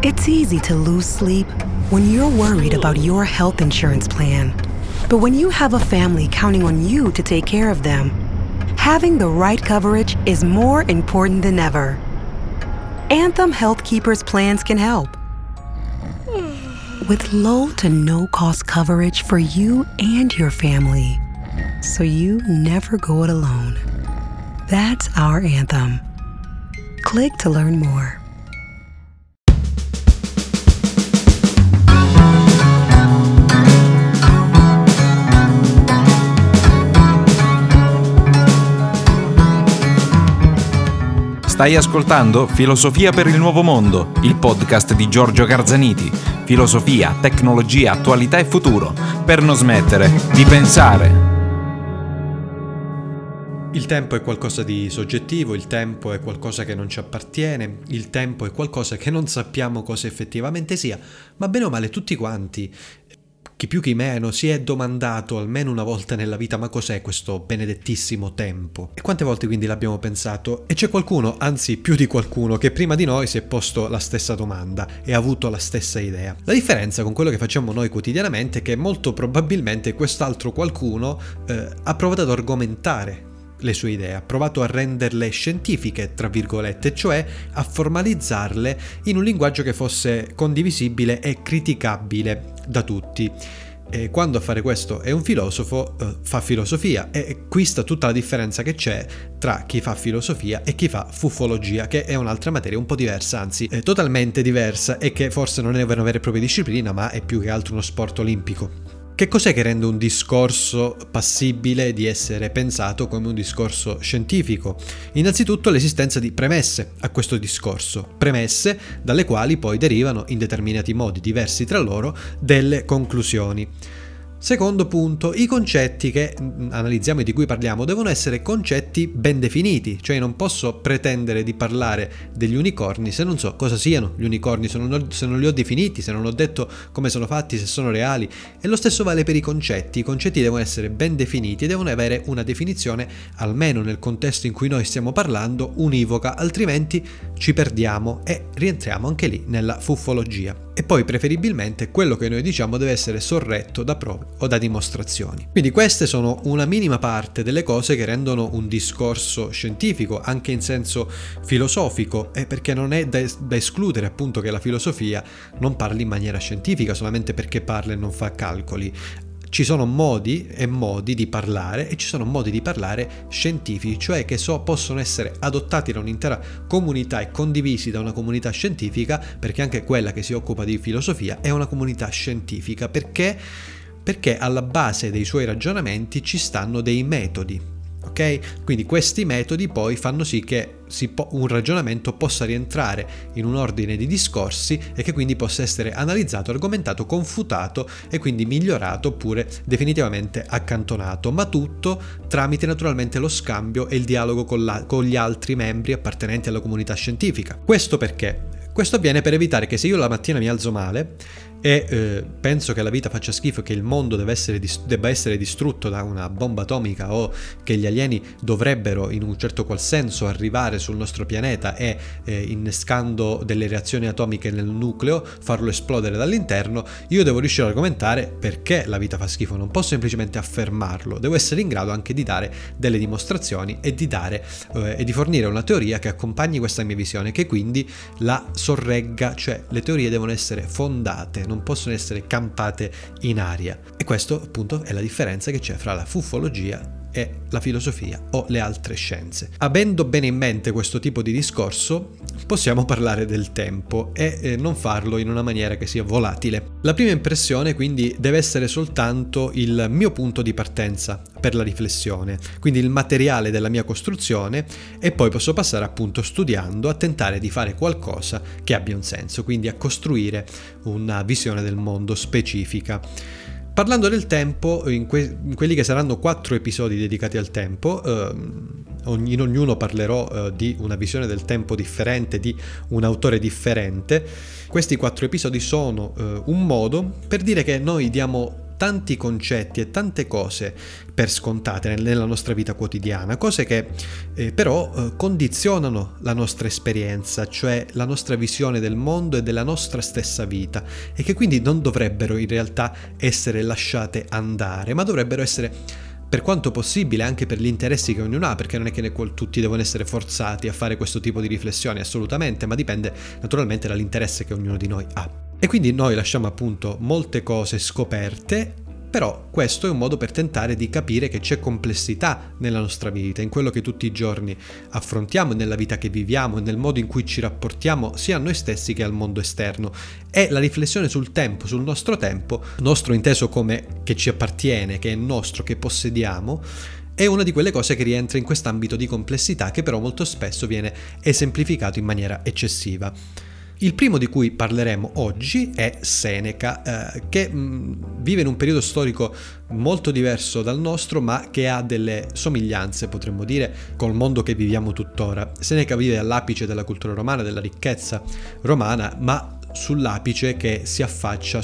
It's easy to lose sleep when you're worried about your health insurance plan. But when you have a family counting on you to take care of them, having the right coverage is more important than ever. Anthem Health Keepers plans can help. With low to no cost coverage for you and your family, so you never go it alone. That's our Anthem. Click to learn more. Stai ascoltando Filosofia per il Nuovo Mondo, il podcast di Giorgio Garzaniti. Filosofia, tecnologia, attualità e futuro, per non smettere di pensare. Il tempo è qualcosa di soggettivo, il tempo è qualcosa che non ci appartiene, il tempo è qualcosa che non sappiamo cosa effettivamente sia, ma bene o male tutti quanti, chi più chi meno, si è domandato almeno una volta nella vita: ma cos'è questo benedettissimo tempo? E quante volte quindi l'abbiamo pensato? E c'è qualcuno, anzi più di qualcuno, che prima di noi si è posto la stessa domanda e ha avuto la stessa idea. La differenza con quello che facciamo noi quotidianamente è che molto probabilmente quest'altro qualcuno ha provato ad argomentare le sue idee, ha provato a renderle scientifiche, tra virgolette, cioè a formalizzarle in un linguaggio che fosse condivisibile e criticabile da tutti. E quando a fare questo è un filosofo, fa filosofia, e qui sta tutta la differenza che c'è tra chi fa filosofia e chi fa fufologia, che è un'altra materia un po' diversa, anzi totalmente diversa, e che forse non è una vera e propria disciplina, ma è più che altro uno sport olimpico. Che cos'è che rende un discorso passibile di essere pensato come un discorso scientifico? Innanzitutto l'esistenza di premesse a questo discorso, premesse dalle quali poi derivano, in determinati modi diversi tra loro, delle conclusioni. Secondo punto, i concetti che analizziamo e di cui parliamo devono essere concetti ben definiti, cioè non posso pretendere di parlare degli unicorni se non so cosa siano gli unicorni, se non li ho definiti, se non ho detto come sono fatti, se sono reali. E lo stesso vale per i concetti devono essere ben definiti e devono avere una definizione, almeno nel contesto in cui noi stiamo parlando, univoca, altrimenti ci perdiamo e rientriamo anche lì nella fufologia. E poi preferibilmente quello che noi diciamo deve essere sorretto da prove o da dimostrazioni. Quindi queste sono una minima parte delle cose che rendono un discorso scientifico, anche in senso filosofico, e perché non è da escludere appunto che la filosofia non parli in maniera scientifica solamente perché parla e non fa calcoli. Ci sono modi e modi di parlare, e ci sono modi di parlare scientifici, cioè che possono essere adottati da un'intera comunità e condivisi da una comunità scientifica, perché anche quella che si occupa di filosofia è una comunità scientifica, perché alla base dei suoi ragionamenti ci stanno dei metodi. Ok? Quindi questi metodi poi fanno sì che un ragionamento possa rientrare in un ordine di discorsi e che quindi possa essere analizzato, argomentato, confutato e quindi migliorato oppure definitivamente accantonato, ma tutto tramite naturalmente lo scambio e il dialogo con gli altri membri appartenenti alla comunità scientifica. Questo perché? Questo avviene per evitare che se io la mattina mi alzo male e penso che la vita faccia schifo, che il mondo debba essere distrutto da una bomba atomica, o che gli alieni dovrebbero in un certo qual senso arrivare sul nostro pianeta e innescando delle reazioni atomiche nel nucleo farlo esplodere dall'interno, io devo riuscire ad argomentare perché la vita fa schifo, non posso semplicemente affermarlo, devo essere in grado anche di dare delle dimostrazioni e di fornire una teoria che accompagni questa mia visione, che quindi la sorregga, cioè le teorie devono essere fondate, non possono essere campate in aria. E questo appunto è la differenza che c'è fra la fufologia e la filosofia o le altre scienze. Avendo bene in mente questo tipo di discorso, possiamo parlare del tempo e non farlo in una maniera che sia volatile. La prima impressione quindi deve essere soltanto il mio punto di partenza per la riflessione, quindi il materiale della mia costruzione, e poi posso passare appunto studiando a tentare di fare qualcosa che abbia un senso, quindi a costruire una visione del mondo specifica. Parlando del tempo, in quelli che saranno 4 episodi dedicati al tempo, in ognuno parlerò di una visione del tempo differente, di un autore differente. Questi 4 episodi sono un modo per dire che noi diamo tanti concetti e tante cose per scontate nella nostra vita quotidiana, cose che però condizionano la nostra esperienza, cioè la nostra visione del mondo e della nostra stessa vita, e che quindi non dovrebbero in realtà essere lasciate andare, ma dovrebbero essere, per quanto possibile, anche per gli interessi che ognuno ha, perché non è che tutti devono essere forzati a fare questo tipo di riflessioni, assolutamente, ma dipende naturalmente dall'interesse che ognuno di noi ha. E quindi noi lasciamo appunto molte cose scoperte, però questo è un modo per tentare di capire che c'è complessità nella nostra vita, in quello che tutti i giorni affrontiamo, nella vita che viviamo e nel modo in cui ci rapportiamo sia a noi stessi che al mondo esterno. E la riflessione sul tempo, sul nostro tempo, nostro inteso come che ci appartiene, che è nostro, che possediamo, è una di quelle cose che rientra in quest'ambito di complessità che però molto spesso viene esemplificato in maniera eccessiva. Il primo di cui parleremo oggi è Seneca, che vive in un periodo storico molto diverso dal nostro, ma che ha delle somiglianze, potremmo dire, col mondo che viviamo tuttora. Seneca vive all'apice della cultura romana, della ricchezza romana, ma su un apice che si affaccia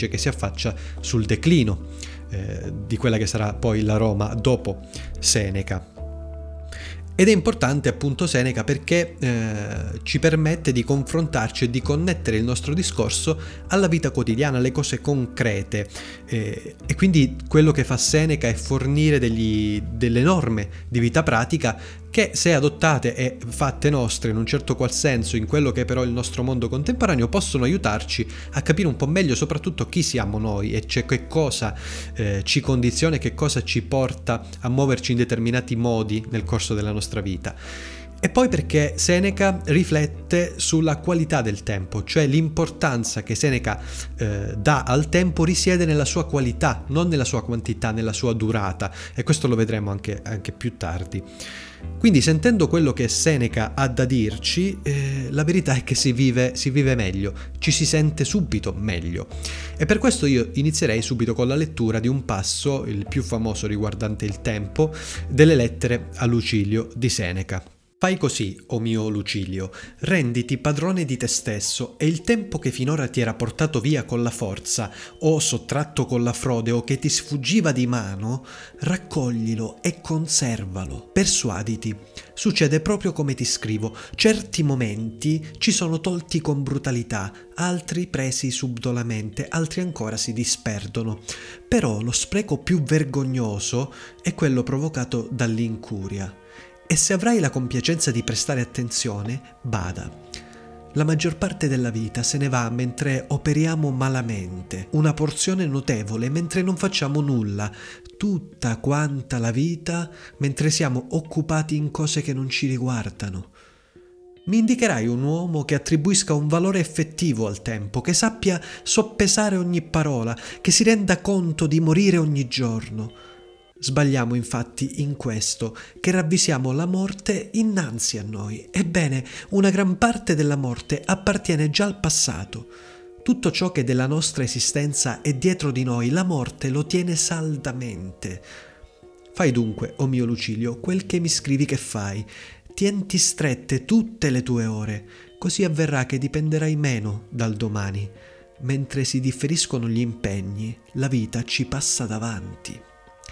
sul declino di quella che sarà poi la Roma dopo Seneca. Ed è importante appunto Seneca perché ci permette di confrontarci e di connettere il nostro discorso alla vita quotidiana, alle cose concrete, e quindi quello che fa Seneca è fornire delle norme di vita pratica che, se adottate e fatte nostre in un certo qual senso in quello che è però il nostro mondo contemporaneo, possono aiutarci a capire un po' meglio soprattutto chi siamo noi e che cosa ci condiziona e che cosa ci porta a muoverci in determinati modi nel corso della nostra vita. E poi perché Seneca riflette sulla qualità del tempo, cioè l'importanza che Seneca dà al tempo risiede nella sua qualità, non nella sua quantità, nella sua durata, e questo lo vedremo anche più tardi. Quindi, sentendo quello che Seneca ha da dirci, la verità è che si vive meglio, ci si sente subito meglio. E per questo io inizierei subito con la lettura di un passo, il più famoso riguardante il tempo, delle lettere a Lucilio di Seneca. Fai così, o mio Lucilio, renditi padrone di te stesso, e il tempo che finora ti era portato via con la forza, o sottratto con la frode, o che ti sfuggiva di mano, raccoglilo e conservalo. Persuaditi, succede proprio come ti scrivo, certi momenti ci sono tolti con brutalità, altri presi subdolamente, altri ancora si disperdono. Però lo spreco più vergognoso è quello provocato dall'incuria. E se avrai la compiacenza di prestare attenzione, bada. La maggior parte della vita se ne va mentre operiamo malamente, una porzione notevole mentre non facciamo nulla, tutta quanta la vita mentre siamo occupati in cose che non ci riguardano. Mi indicherai un uomo che attribuisca un valore effettivo al tempo, che sappia soppesare ogni parola, che si renda conto di morire ogni giorno. Sbagliamo infatti in questo, che ravvisiamo la morte innanzi a noi. Ebbene, una gran parte della morte appartiene già al passato. Tutto ciò che della nostra esistenza è dietro di noi, la morte lo tiene saldamente. Fai dunque, o mio Lucilio, quel che mi scrivi che fai. Tienti strette tutte le tue ore, così avverrà che dipenderai meno dal domani. Mentre si differiscono gli impegni, la vita ci passa davanti.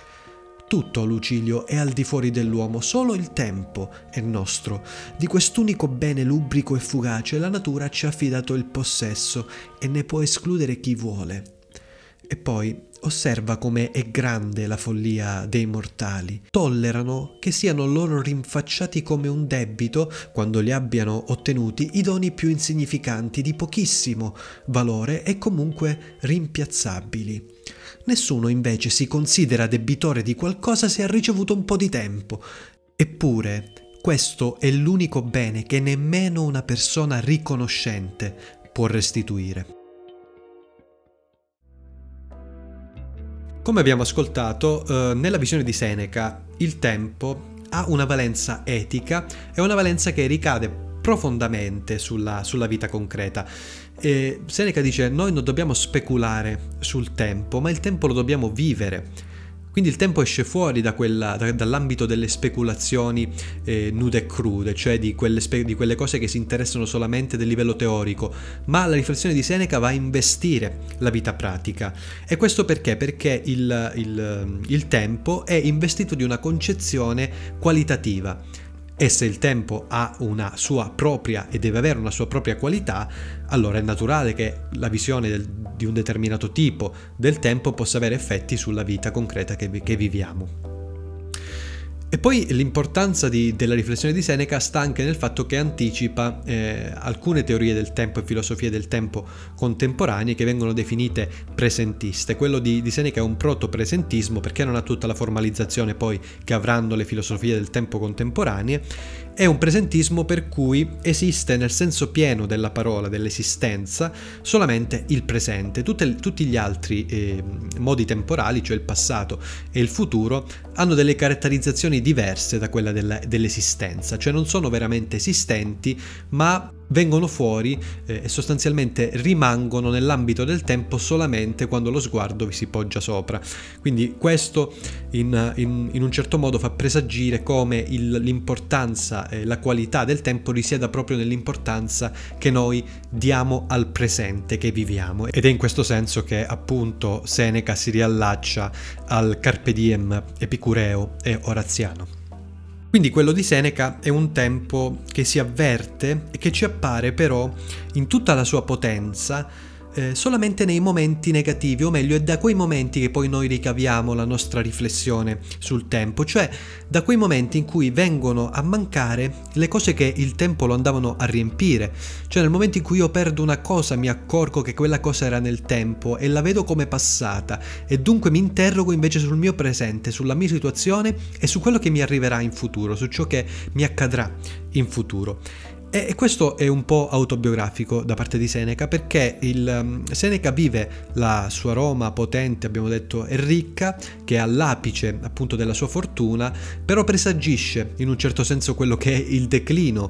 Tutto, Lucilio, è al di fuori dell'uomo, solo il tempo è nostro. Di quest'unico bene lubrico e fugace la natura ci ha affidato il possesso e ne può escludere chi vuole. E poi osserva come è grande la follia dei mortali. Tollerano che siano loro rinfacciati come un debito, quando li abbiano ottenuti, i doni più insignificanti, di pochissimo valore e comunque rimpiazzabili. Nessuno invece si considera debitore di qualcosa se ha ricevuto un po' di tempo. Eppure, questo è l'unico bene che nemmeno una persona riconoscente può restituire. Come abbiamo ascoltato, nella visione di Seneca, il tempo ha una valenza etica e una valenza che ricade profondamente sulla vita concreta. E Seneca dice: noi non dobbiamo speculare sul tempo, ma il tempo lo dobbiamo vivere. Quindi il tempo esce fuori dall'ambito delle speculazioni nude e crude, cioè di quelle cose che si interessano solamente del livello teorico, ma la riflessione di Seneca va a investire la vita pratica. E questo perché? Perché il tempo è investito di una concezione qualitativa. E se il tempo ha una sua propria e deve avere una sua propria qualità, allora è naturale che la visione di un determinato tipo del tempo possa avere effetti sulla vita concreta che viviamo. E poi l'importanza della riflessione di Seneca sta anche nel fatto che anticipa alcune teorie del tempo e filosofie del tempo contemporanee che vengono definite presentiste. Quello di Seneca è un proto-presentismo perché non ha tutta la formalizzazione poi che avranno le filosofie del tempo contemporanee. È un presentismo per cui esiste nel senso pieno della parola, dell'esistenza, solamente il presente. Tutti gli altri modi temporali, cioè il passato e il futuro, hanno delle caratterizzazioni diverse da quella dell'esistenza, cioè non sono veramente esistenti, ma vengono fuori e sostanzialmente rimangono nell'ambito del tempo solamente quando lo sguardo vi si poggia sopra. Quindi questo in un certo modo fa presagire come l'importanza e la qualità del tempo risieda proprio nell'importanza che noi diamo al presente che viviamo, ed è in questo senso che appunto Seneca si riallaccia al Carpe Diem epicureo e oraziano. Quindi quello di Seneca è un tempo che si avverte e che ci appare però in tutta la sua potenza solamente nei momenti negativi, o meglio è da quei momenti che poi noi ricaviamo la nostra riflessione sul tempo, cioè da quei momenti in cui vengono a mancare le cose che il tempo lo andavano a riempire. Cioè nel momento in cui io perdo una cosa mi accorgo che quella cosa era nel tempo e la vedo come passata, e dunque mi interrogo invece sul mio presente, sulla mia situazione e su quello che mi arriverà in futuro, su ciò che mi accadrà in futuro. E questo è un po' autobiografico da parte di Seneca, perché Seneca vive la sua Roma potente, abbiamo detto, e ricca, che è all'apice appunto della sua fortuna, però presagisce in un certo senso quello che è il declino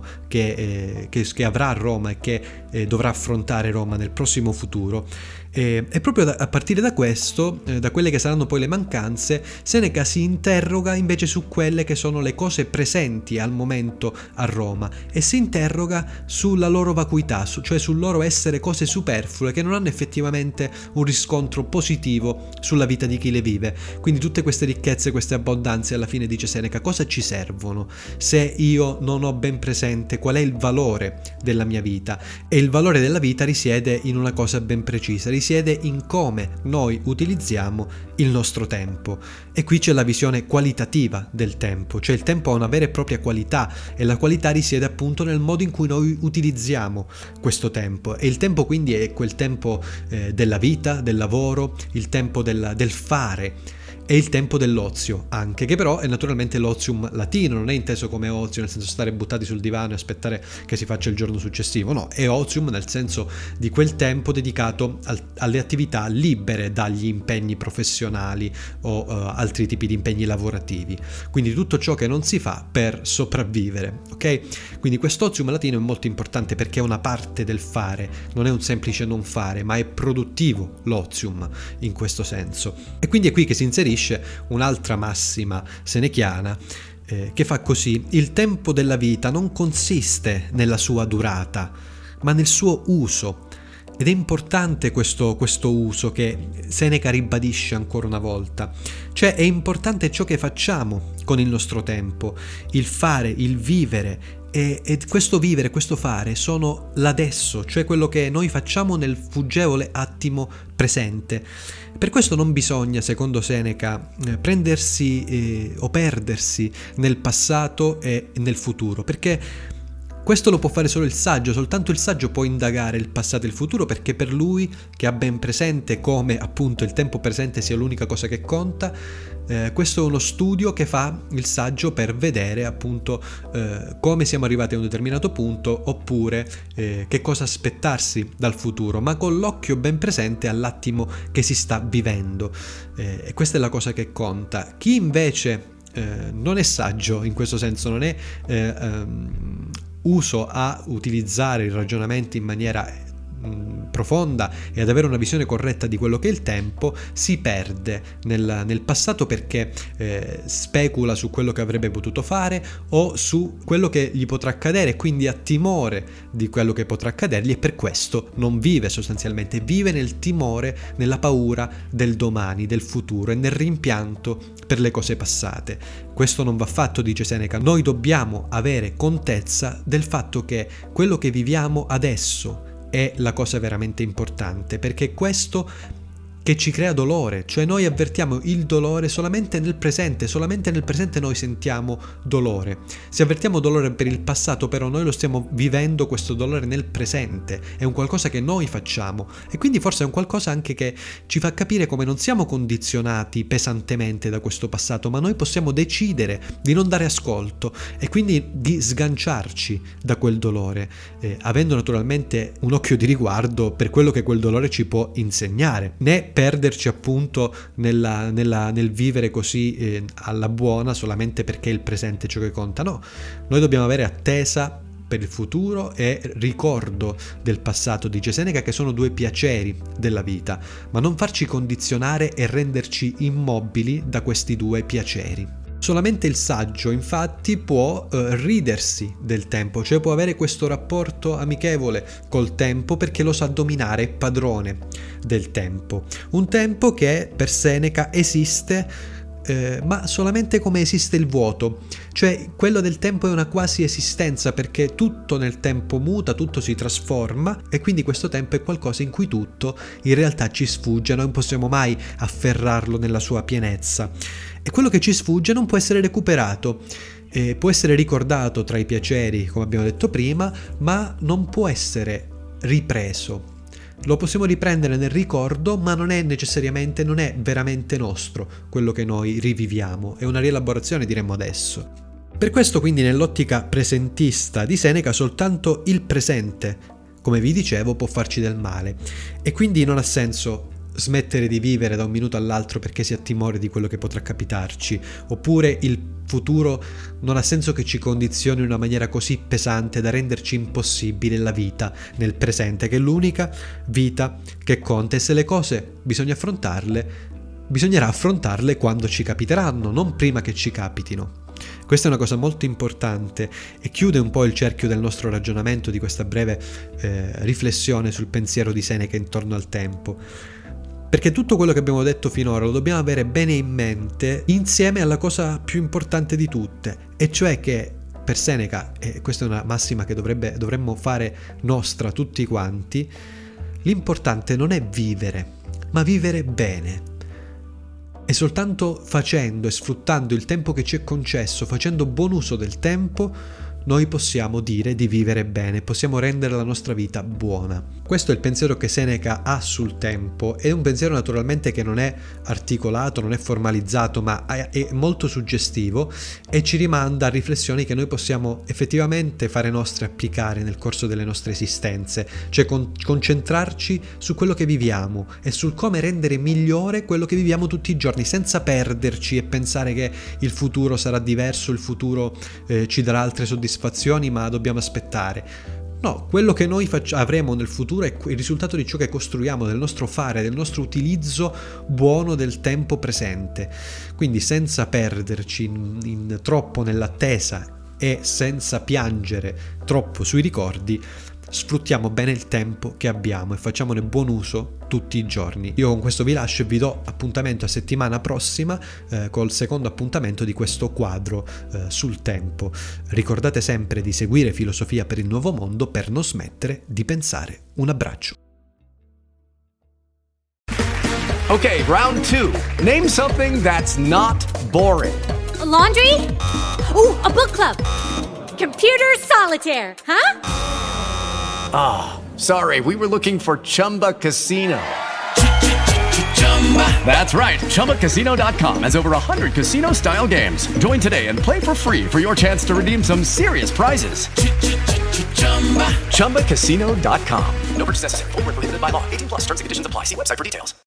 che avrà Roma e che dovrà affrontare Roma nel prossimo futuro. E proprio a partire da questo, da quelle che saranno poi le mancanze, Seneca si interroga invece su quelle che sono le cose presenti al momento a Roma e si interroga sulla loro vacuità, cioè sul loro essere cose superflue che non hanno effettivamente un riscontro positivo sulla vita di chi le vive. Quindi tutte queste ricchezze, queste abbondanze, alla fine dice Seneca, cosa ci servono se io non ho ben presente qual è il valore della mia vita? E il valore della vita risiede in una cosa ben precisa, risiede in come noi utilizziamo il nostro tempo. E qui c'è la visione qualitativa del tempo, cioè il tempo ha una vera e propria qualità, e la qualità risiede appunto nel modo in cui noi utilizziamo questo tempo. E il tempo quindi è quel tempo della vita, del lavoro, il tempo del fare, e il tempo dell'ozio anche, che però è naturalmente l'ozium latino, non è inteso come ozio nel senso stare buttati sul divano e aspettare che si faccia il giorno successivo, no, è ozium nel senso di quel tempo dedicato alle attività libere dagli impegni professionali o altri tipi di impegni lavorativi, quindi tutto ciò che non si fa per sopravvivere, ok? Quindi quest'ozium latino è molto importante perché è una parte del fare, non è un semplice non fare, ma è produttivo l'ozium in questo senso. E quindi è qui che si inserisce un'altra massima senechiana che fa così: il tempo della vita non consiste nella sua durata, ma nel suo uso. Ed è importante questo uso che Seneca ribadisce ancora una volta, cioè è importante ciò che facciamo con il nostro tempo, il fare, il vivere. E questo vivere, questo fare sono l'adesso, cioè quello che noi facciamo nel fuggevole attimo presente. Per questo non bisogna, secondo Seneca, prendersi o perdersi nel passato e nel futuro, perché questo lo può fare solo il saggio, soltanto il saggio può indagare il passato e il futuro, perché per lui, che ha ben presente come appunto il tempo presente sia l'unica cosa che conta, questo è uno studio che fa il saggio per vedere appunto come siamo arrivati a un determinato punto, oppure che cosa aspettarsi dal futuro, ma con l'occhio ben presente all'attimo che si sta vivendo. E questa è la cosa che conta. Chi invece non è saggio in questo senso, non è uso a utilizzare il ragionamento in maniera profonda e ad avere una visione corretta di quello che è il tempo, si perde nel passato perché specula su quello che avrebbe potuto fare o su quello che gli potrà accadere, quindi ha timore di quello che potrà accadergli e per questo non vive sostanzialmente, vive nel timore, nella paura del domani, del futuro e nel rimpianto per le cose passate. Questo non va fatto, dice Seneca. Noi dobbiamo avere contezza del fatto che quello che viviamo adesso è la cosa veramente importante, perché questo che ci crea dolore, cioè noi avvertiamo il dolore solamente nel presente noi sentiamo dolore. Se avvertiamo dolore per il passato, però noi lo stiamo vivendo questo dolore nel presente, è un qualcosa che noi facciamo e quindi forse è un qualcosa anche che ci fa capire come non siamo condizionati pesantemente da questo passato, ma noi possiamo decidere di non dare ascolto e quindi di sganciarci da quel dolore, avendo naturalmente un occhio di riguardo per quello che quel dolore ci può insegnare, né perderci appunto nel vivere così alla buona solamente perché è il presente ciò che conta. No, noi dobbiamo avere attesa per il futuro e ricordo del passato, dice Seneca, che sono due piaceri della vita, ma non farci condizionare e renderci immobili da questi due piaceri. Solamente il saggio, infatti, può ridersi del tempo, cioè può avere questo rapporto amichevole col tempo perché lo sa dominare, è padrone del tempo. Un tempo che per Seneca esiste ma solamente come esiste il vuoto, cioè quello del tempo è una quasi esistenza perché tutto nel tempo muta, tutto si trasforma e quindi questo tempo è qualcosa in cui tutto in realtà ci sfugge, non possiamo mai afferrarlo nella sua pienezza e quello che ci sfugge non può essere recuperato. Può essere ricordato tra i piaceri, come abbiamo detto prima, ma non può essere ripreso. Lo possiamo riprendere nel ricordo, ma non è veramente nostro quello che noi riviviamo, è una rielaborazione, diremmo adesso. Per questo quindi nell'ottica presentista di Seneca soltanto il presente, come vi dicevo, può farci del male e quindi non ha senso smettere di vivere da un minuto all'altro perché si ha timore di quello che potrà capitarci, oppure il futuro non ha senso che ci condizioni in una maniera così pesante da renderci impossibile la vita nel presente, che è l'unica vita che conta e se le cose bisogna affrontarle, bisognerà affrontarle quando ci capiteranno, non prima che ci capitino. Questa è una cosa molto importante e chiude un po' il cerchio del nostro ragionamento di questa breve riflessione sul pensiero di Seneca intorno al tempo. Perché tutto quello che abbiamo detto finora lo dobbiamo avere bene in mente insieme alla cosa più importante di tutte, e cioè che per Seneca, e questa è una massima che dovremmo fare nostra tutti quanti, l'importante non è vivere, ma vivere bene. E soltanto facendo e sfruttando il tempo che ci è concesso, facendo buon uso del tempo, noi possiamo dire di vivere bene, possiamo rendere la nostra vita buona. Questo è il pensiero che Seneca ha sul tempo, è un pensiero naturalmente che non è articolato, non è formalizzato, ma è molto suggestivo e ci rimanda a riflessioni che noi possiamo effettivamente fare nostre, applicare nel corso delle nostre esistenze, cioè concentrarci su quello che viviamo e sul come rendere migliore quello che viviamo tutti i giorni, senza perderci e pensare che il futuro sarà diverso, il futuro ci darà altre soddisfazioni, ma dobbiamo aspettare. No, quello che noi avremo nel futuro è il risultato di ciò che costruiamo, del nostro fare, del nostro utilizzo buono del tempo presente. Quindi senza perderci troppo nell'attesa e senza piangere troppo sui ricordi, sfruttiamo bene il tempo che abbiamo e facciamone buon uso tutti i giorni. Io con questo vi lascio e vi do appuntamento a settimana prossima col secondo appuntamento di questo quadro sul tempo. Ricordate sempre di seguire Filosofia per il Nuovo Mondo per non smettere di pensare. Un abbraccio. Okay, round 2. Name something that's not boring. A laundry? Ooh, a book club. Computer solitaire, huh? Ah, sorry, we were looking for Chumba Casino. That's right, ChumbaCasino.com has over 100 casino-style games. Join today and play for free for your chance to redeem some serious prizes. ChumbaCasino.com. No purchase necessary. Void where prohibited by law. 18+ terms and conditions apply. See website for details.